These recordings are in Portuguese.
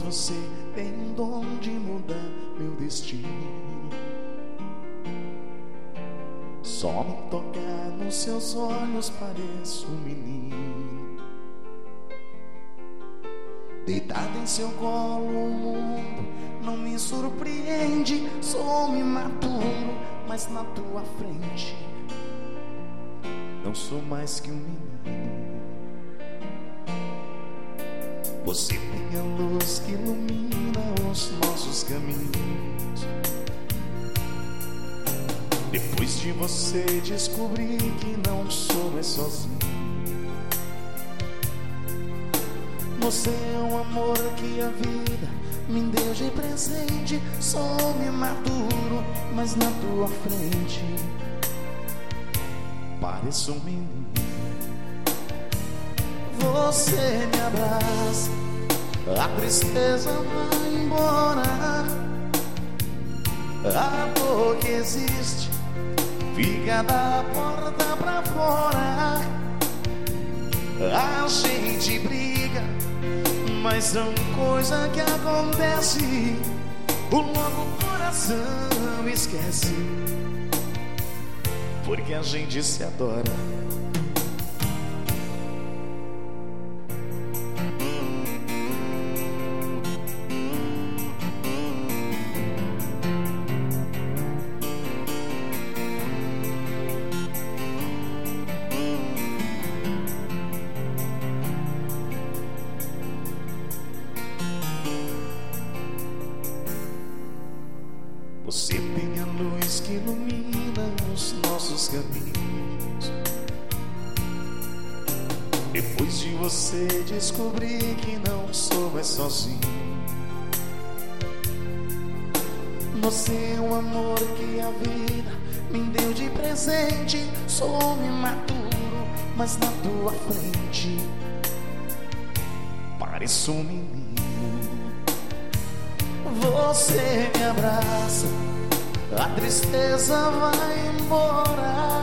você tem um dom de mudar meu destino. Só me tocar nos seus olhos pareço um menino. Deitado em seu colo o mundo não me surpreende. Sou imaturo, mas na tua frente não sou mais que um menino. Você tem a luz que ilumina os nossos caminhos. Depois de você descobri que não sou mais sozinho. Você é um amor que a vida me deu de presente. Sou imaturo, mas na tua frente pareço um menino. Você me abraça, a tristeza vai embora. A dor que existe fica da porta pra fora. A gente briga, mas são coisas que acontecem. Logo o coração esquece, porque a gente se adora. Você tem a luz que ilumina os nossos caminhos. Depois de você descobri que não sou mais sozinho. Você é um amor que a vida me deu de presente. Sou imaturo, mas na tua frente pareço um menino. Você me abraça, a tristeza vai embora.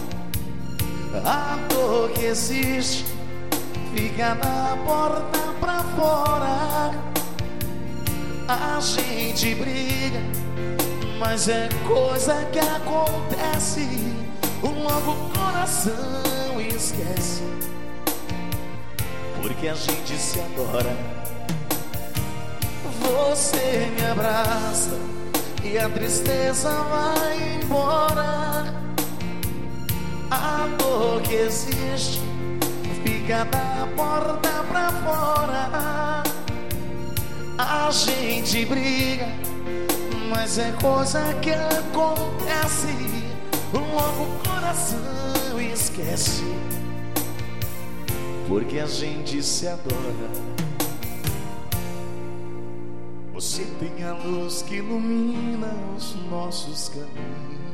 A dor que existe fica da porta pra fora. A gente briga, mas é coisa que acontece. Logo o coração esquece, porque a gente se adora. Você me abraça e a tristeza vai embora. A dor que existe fica da porta pra fora. A gente briga, mas é coisa que acontece. Logo o coração esquece, porque a gente se adora. Você tem a luz que ilumina os nossos caminhos.